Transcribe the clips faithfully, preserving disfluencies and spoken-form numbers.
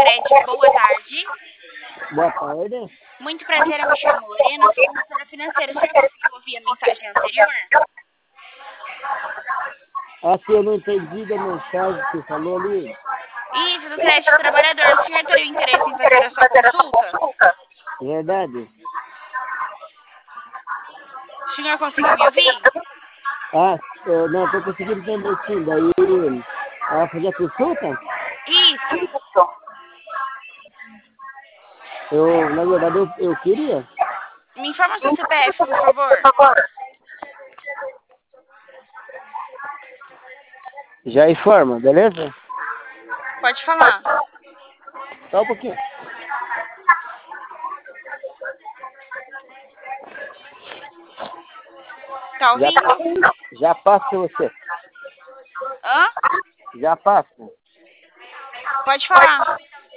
Crédito, boa tarde. Boa tarde. Muito prazer, eu me chamo Lorena, sou consultora financeira. O senhor conseguiu ouvir a mensagem anterior? Assim, eu não entendi da mensagem que você falou ali. Isso, do crédito trabalhador. O senhor teria interesse em fazer a sua consulta? Verdade? O senhor conseguiu me ouvir? Ah, eu não estou conseguindo entender sim. Daí, ela fazer a consulta? Isso. Eu, na verdade, eu, eu queria. Me informa seu C P F, por favor. Já informa, beleza? Pode falar. Só um pouquinho. Tá Já, ouvindo? já passo pra você. Hã? Já passo. Pode falar.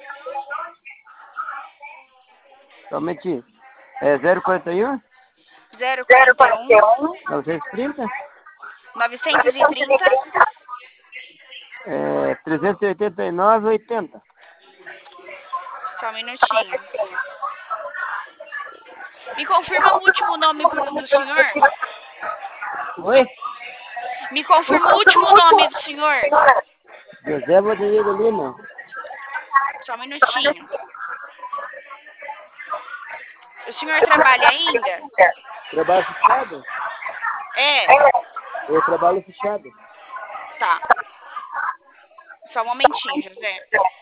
Somente é zero quarenta e um, zero quarenta e um, novecentos e trinta, novecentos e trinta, é, trezentos e oitenta e nove, oitenta. só um minutinho. Me confirma o último nome do senhor? Oi? Me confirma o último nome do senhor? José Rodrigo Lima. Só um minutinho. O senhor trabalha ainda? Trabalho fechado? É. Eu trabalho fechado. Tá. Só um momentinho, José.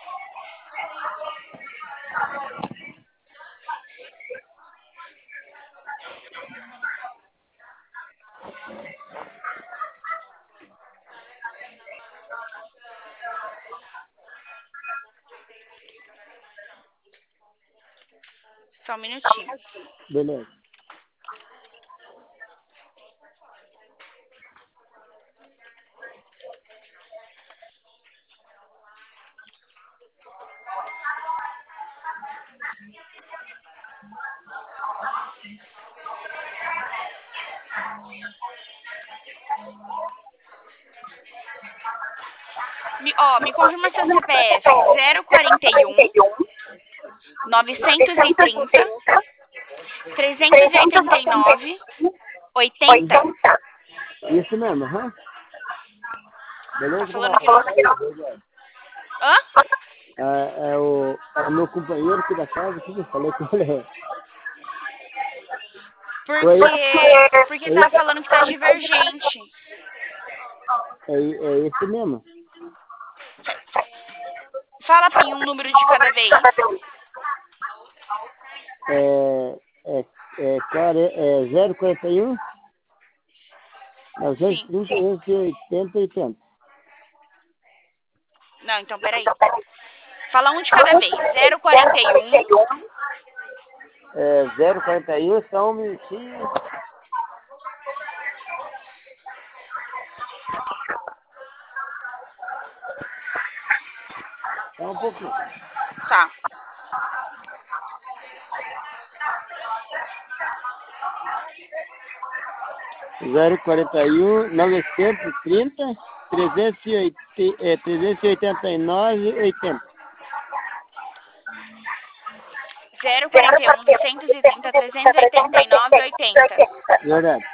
Só um minutinho. Beleza. Me, ó, me confirma seu C P F. zero quarenta e um, novecentos e trinta, trezentos e oitenta e nove, oitenta. Isso mesmo, aham. Beleza? Tá falando que não... Hã? É, é, o, é o meu companheiro aqui da casa, que eu falei com ele. Porque, porque tá falando que tá divergente. É, é esse mesmo. Fala pra mim um número de cada vez. É, é, é, cara, é zero quarenta e um, novecentos e trinta, oitocentos e oitenta, oitenta. Não, então peraí. Fala um de cada vez. zero quarenta e um. É, zero quarenta e um, só um minutinho. Só um pouquinho. Tá. zero quarenta e um, novecentos e trinta, trezentos e oitenta, é, trezentos e oitenta e nove, oitenta. zero quarenta e um, novecentos e trinta, trezentos e oitenta e nove, oitenta. Verdade.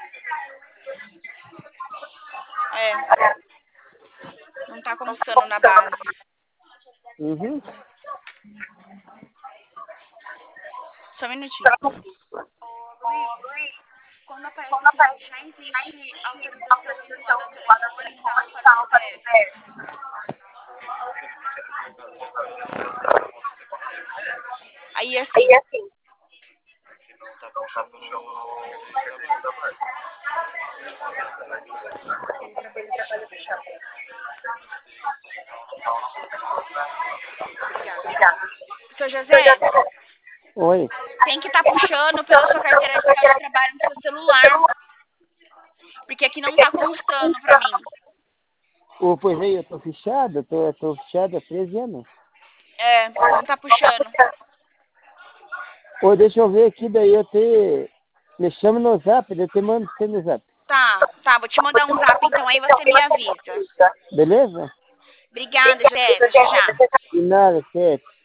É. Não tá constando na base. Uhum. Só um minutinho. Ô, Luiz, quando aparece que já existe autorização vinculada ao telefone e tal para o C P F. Aí assim. Seu José, Oi. tem que estar tá puxando pela sua carteira de trabalho no seu celular. Porque aqui não tá constando pra mim. Ô, pois aí, eu tô fechado, eu tô, eu tô fechado há treze anos. É, não tá puxando. Ô, deixa eu ver aqui, daí eu te... Me chama no zap, daí eu te mando você no zap. Tá, tá, vou te mandar um zap, então aí você me avisa. Beleza? Obrigada, José. Até já. De nada, certo.